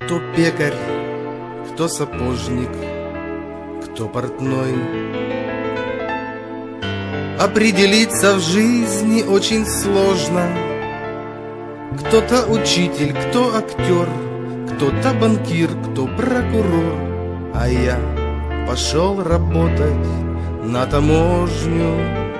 Кто пекарь, кто сапожник, кто портной. Определиться в жизни очень сложно. Кто-то учитель, кто актер, кто-то банкир, кто прокурор. А я пошел работать на таможню.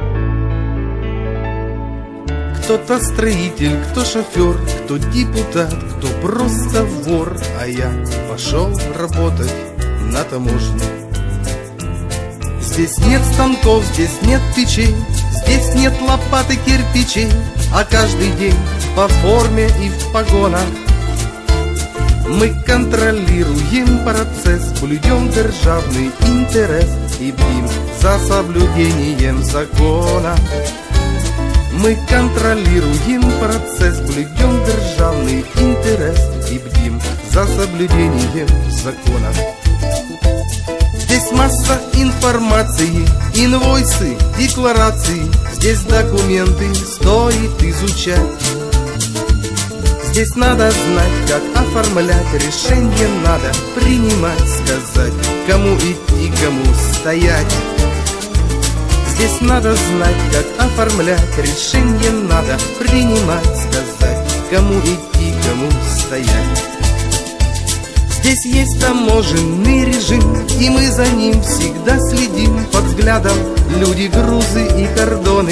Кто-то строитель, кто шофер, кто депутат, кто просто вор. А я пошел работать на таможню. Здесь нет станков, здесь нет печей, здесь нет лопат и кирпичей, а каждый день по форме и в погонах мы контролируем процесс, блюдем державный интерес и бдим за соблюдением закона. Мы контролируем процесс, блюдем державный интерес и бдим за соблюдением закона. Здесь масса информации, инвойсы, декларации. Здесь документы стоит изучать. Здесь надо знать, как оформлять, решение надо принимать, сказать, кому идти, кому стоять. Здесь надо знать, как оформлять, решение надо принимать, сказать, кому идти, кому стоять. Здесь есть таможенный режим, и мы за ним всегда следим. Под взглядом люди, грузы и кордоны.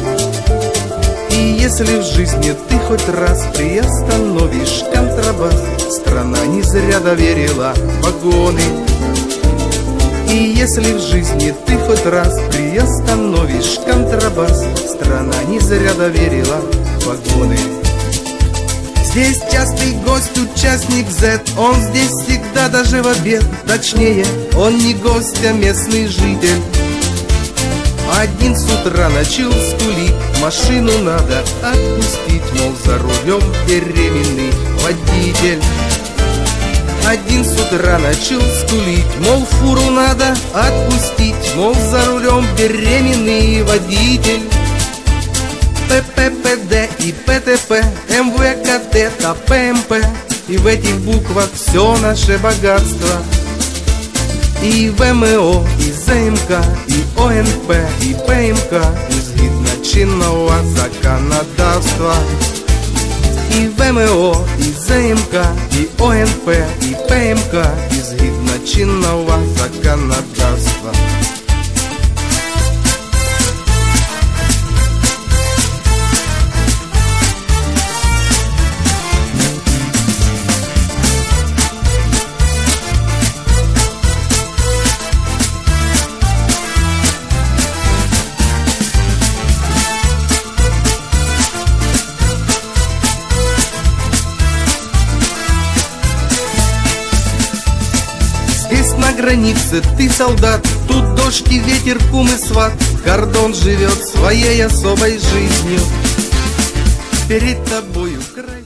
И если в жизни ты хоть раз приостановишь контрабас, страна не зря доверила погоны. И если в жизни ты хоть раз приостановишь контрабас, страна не зря доверила погоны. Здесь частый гость, участник Z, он здесь всегда, даже в обед. Точнее, он не гость, а местный житель. Один с утра начал скулить, машину надо отпустить, мол, за рулем беременный водитель. Один с утра начал скулить, мол, фуру надо отпустить, мол, за рулем беременный водитель. ПППД и ПТП, МВКТ, ПМП. И в этих буквах все наше богатство. І ВМО, і ЗМК, і ОНП, і ПМК, і згідно чинного законодавства. І ВМО, і ЗМК, і ОНП, і ПМК, і згідно чинного законодавства. Здесь на границе ты солдат, тут дождь и ветер, кум и сват. Кордон живет своей особой жизнью. Перед тобою край.